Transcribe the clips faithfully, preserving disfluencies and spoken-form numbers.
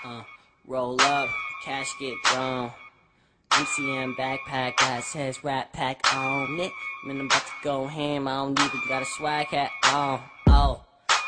Uh, roll up, cash get thrown. M C M backpack that says Rat Pack on it. Man, I'm about to go ham, I don't even got a swag hat on. Oh,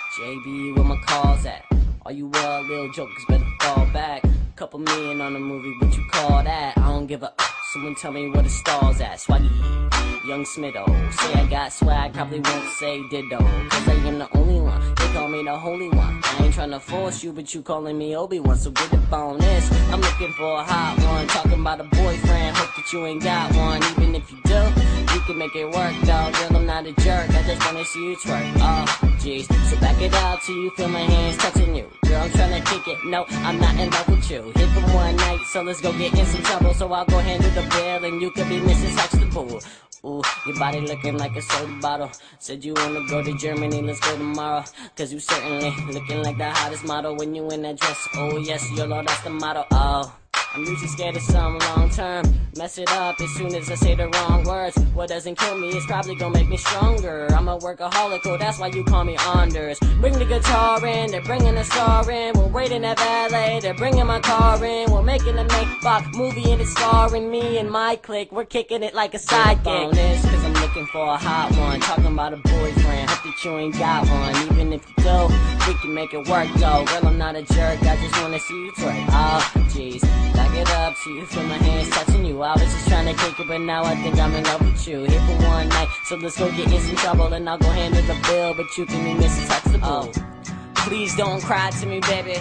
J B, where my calls at? All you uh, little jokers better fall back. Couple million on the movie, what you call that? I don't give a uh, someone tell me where the stars at. Swaggy, Young Smitto. Say I got swag, probably won't say ditto. Cause I am the only one, they call me the holy one. I ain't tryna force you, but you calling me Obi-Wan. So get up on this, I'm looking for a hot one. Talking about a boyfriend, hope that you ain't got one. Even if you do, you can make it work though. Girl, I'm not a jerk, I just wanna see you twerk. Oh, jeez, so back it out till you feel my hands touching you. Girl, I'm tryna kick it, no, I'm not in love with you. Hit from one night, so let's go get in some trouble. So I'll go handle the bill and you can be Missus Huxtable. Ooh, your body looking like a soda bottle. Said you wanna go to Germany, let's go tomorrow. Cause you certainly looking like the hottest model when you in that dress. Oh yes, YOLO, that's the motto. Oh, I'm usually scared of some long term. Mess it up as soon as I say the wrong words. What doesn't kill me is probably gonna make me stronger. I'm a workaholic, oh that's why you call me Anders. Bring the guitar in, they're bringing the star in. We're waiting at valet, they're bringing my car in. We're making a make-bop movie and it's starring me and my clique. We're kicking it like a sidekick. This, cause I'm looking for a hot one. Talking about a boyfriend, hope that you ain't got one. Even if you do, we can make it work though. Girl, I'm not a jerk, I just wanna see you twerk. Oh, jeez, back it up so you feel my hands touching you. I was just trying to kick it, but now I think I'm in love with you. Here for one night, so let's go get in some trouble and I'll go handle the bill, but you can be Missus Huxtable. Oh, please don't cry to me, baby.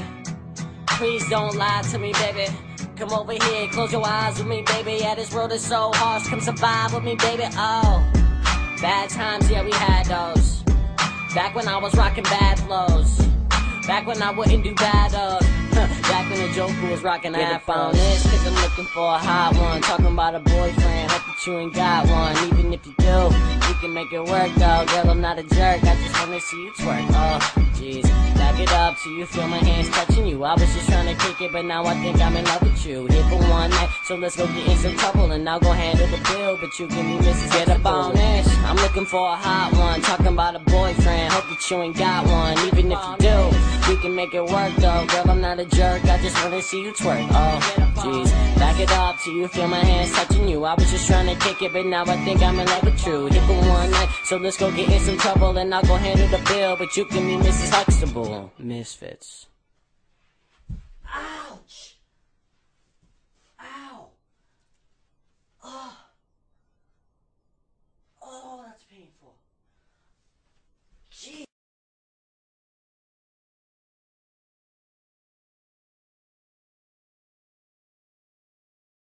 Please don't lie to me, baby. Come over here, close your eyes with me, baby. Yeah, this world is so harsh, come survive with me, baby. Oh, bad times, yeah, we had those. Back when I was rocking bad flows. Back when I wouldn't do bad, uh back when the Joker was rocking iPhone. This, cause I'm looking for a hot one. Talking about a boyfriend, hope that you ain't got one. Even if you do, you can make it work though. Girl, I'm not a jerk, I just wanna see you twerk. Oh, jeez, back it up till you feel my hands touching you. I was just trying to kick it, but now I think I'm in love with you. Here for one night, so let's go get in some trouble and I'll go handle the bill, but you can be Missus Get up on this, I'm looking for a hot one. Talking about a boyfriend, hope that you ain't got one. Even if you do, we can make it work though. Girl, I'm not a jerk, I just wanna see you twerk. Oh, jeez, back it up till you feel my hands touching you. I was just trying to kick it, but now I think I'm in love with you. Here for one night, so let's go get in some trouble and I'll go handle the bill, but you can be Missus Huxtable. Misfits. Ouch!